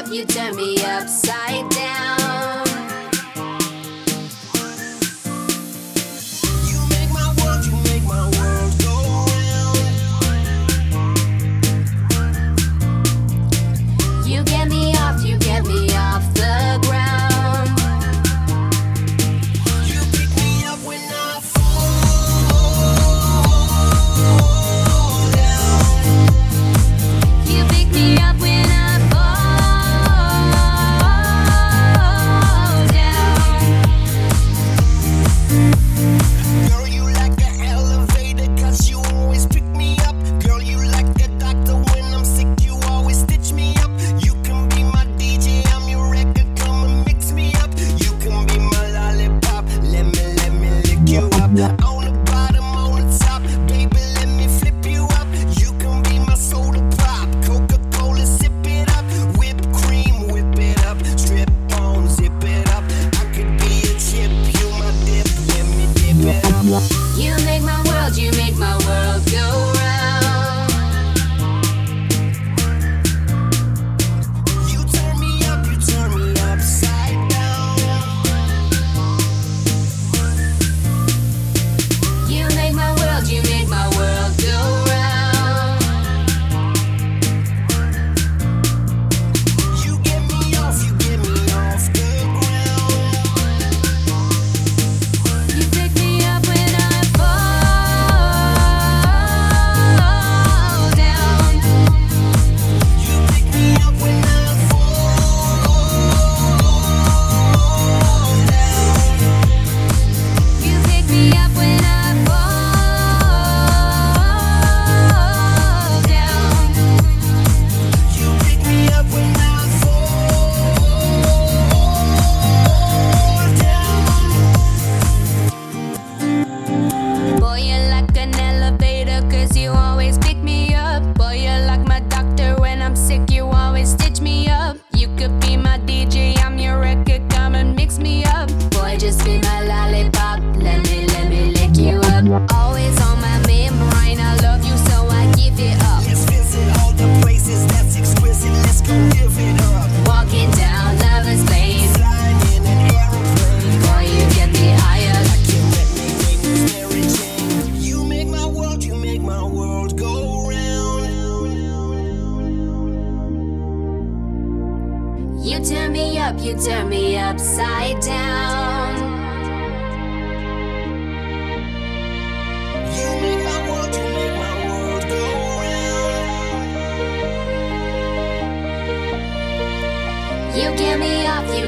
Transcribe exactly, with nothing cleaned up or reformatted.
up, you turn me upside down. You make my world, you make my world go round. You get me off, you get me off the ground. You pick me up when I fall down. You pick me up when I fall down. Girl, you like an elevator, 'cause you always pick me up. Girl, you like a doctor, when I'm sick, you always stitch me up. You can be my D J, I'm your record, come and mix me up. You can be my lollipop, let me, let me lick you up. On the bottom, on the top, baby, let me flip you up. You can be my soda pop, Coca-Cola, sip it up. Whipped cream, whip it up. Strip on, zip it up. I could be a chip, you my dip, let me dip it up. You make my world, you make my world go round. You turn me up, you turn me upside down. You make my world, you make my world go round. You get me off, you get me off the ground. You pick me up when I fall down. You pick me up when I fall down. You pick me up when I fall down. You pick me up when I fall down. Boy, you're like an elevator, 'cause you always pick me up. Boy, you're like my doctor, when I'm sick, you always stitch me up. You could be my D J, I'm your record, come and mix me up. Boy, just be my lollipop, let me, let me lick you up. Always on my membrane, I love you, so I give it up. Let's visit all the places that's exquisite, let's go give it up. Walking down Lover's Lane, Flying in an aeroplane. boy, you get me higher. I can't let me wait with Mary Jane. You make my world, you make my world go round. You turn me up, you turn me upside down. You make my world, you make my world go round. You get me off, you